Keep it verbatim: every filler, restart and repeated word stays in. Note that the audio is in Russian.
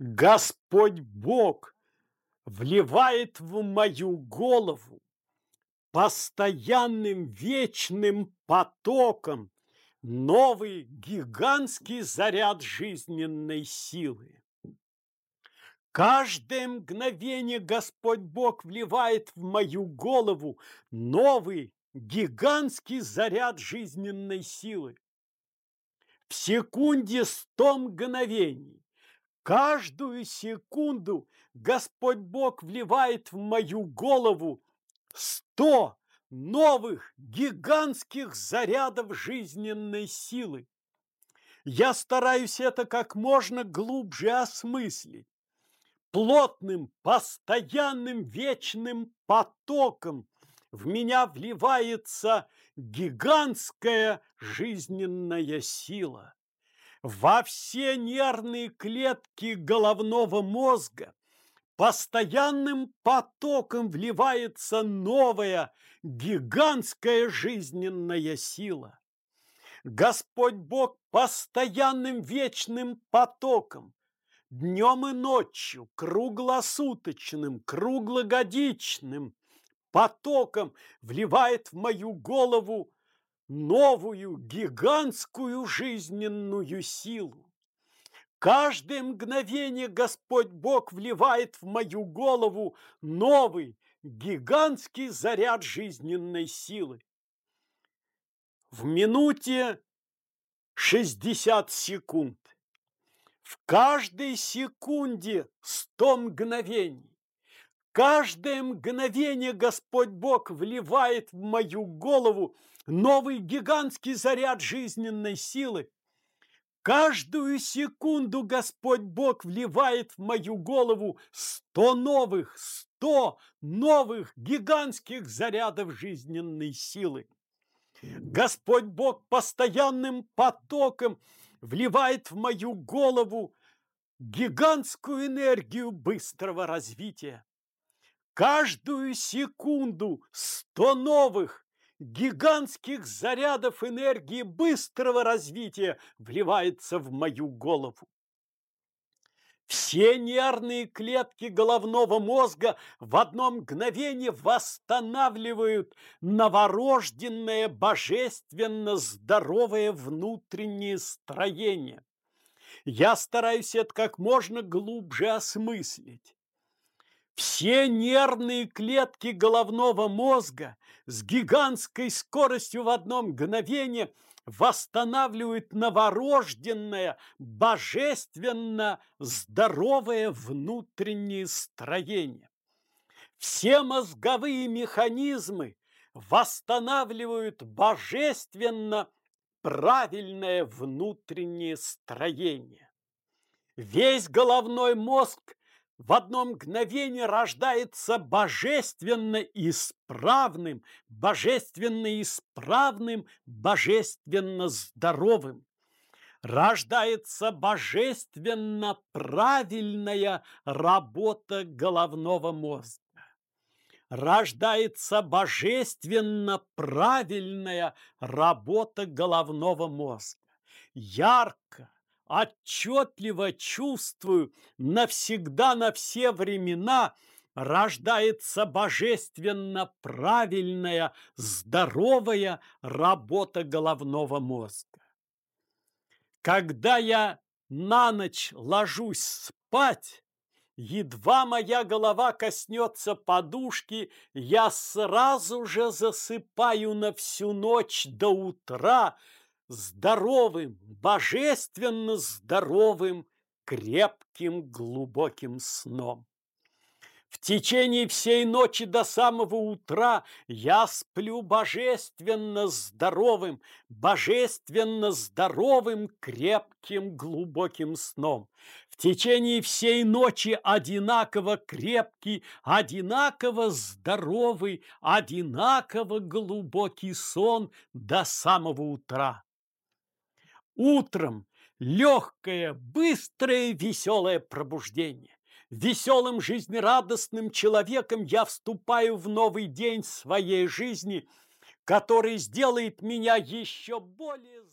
Господь Бог вливает в мою голову постоянным вечным потоком новый гигантский заряд жизненной силы. Каждое мгновение Господь Бог вливает в мою голову новый гигантский заряд жизненной силы. В секунде сто мгновений. Каждую секунду Господь Бог вливает в мою голову сто новых гигантских зарядов жизненной силы. Я стараюсь это как можно глубже осмыслить. Плотным, постоянным, вечным потоком в меня вливается гигантская жизненная сила. Во все нервные клетки головного мозга постоянным потоком вливается новая гигантская жизненная сила. Господь Бог постоянным вечным потоком, днем и ночью, круглосуточным, круглогодичным потоком вливает в мою голову новую гигантскую жизненную силу. Каждое мгновение Господь Бог вливает в мою голову новый гигантский заряд жизненной силы. В минуте шестьдесят секунд. В каждой секунде сто мгновений. Каждое мгновение Господь Бог вливает в мою голову новый гигантский заряд жизненной силы. Каждую секунду Господь Бог вливает в мою голову сто новых, сто новых гигантских зарядов жизненной силы. Господь Бог постоянным потоком вливает в мою голову гигантскую энергию быстрого развития. Каждую секунду сто новых гигантских зарядов энергии быстрого развития вливается в мою голову. Все нервные клетки головного мозга в одно мгновение восстанавливают новорожденное божественно здоровое внутреннее строение. Я стараюсь это как можно глубже осмыслить. Все нервные клетки головного мозга с гигантской скоростью в одно мгновение восстанавливают новорожденное, божественно здоровое внутреннее строение. Все мозговые механизмы восстанавливают божественно правильное внутреннее строение. Весь головной мозг в одно мгновение рождается божественно исправным, божественно исправным, божественно здоровым. Рождается божественно правильная работа головного мозга. Рождается божественно правильная работа головного мозга. Ярко, отчетливо чувствую, навсегда, на все времена рождается божественно правильная, здоровая работа головного мозга. Когда я на ночь ложусь спать, едва моя голова коснется подушки, я сразу же засыпаю на всю ночь до утра здоровым, божественно здоровым, крепким, глубоким сном. В течение всей ночи до самого утра я сплю божественно здоровым, божественно здоровым, крепким, глубоким сном. В течение всей ночи одинаково крепкий, одинаково здоровый, одинаково глубокий сон до самого утра. Утром легкое, быстрое, веселое пробуждение. Веселым, жизнерадостным человеком я вступаю в новый день своей жизни, который сделает меня еще более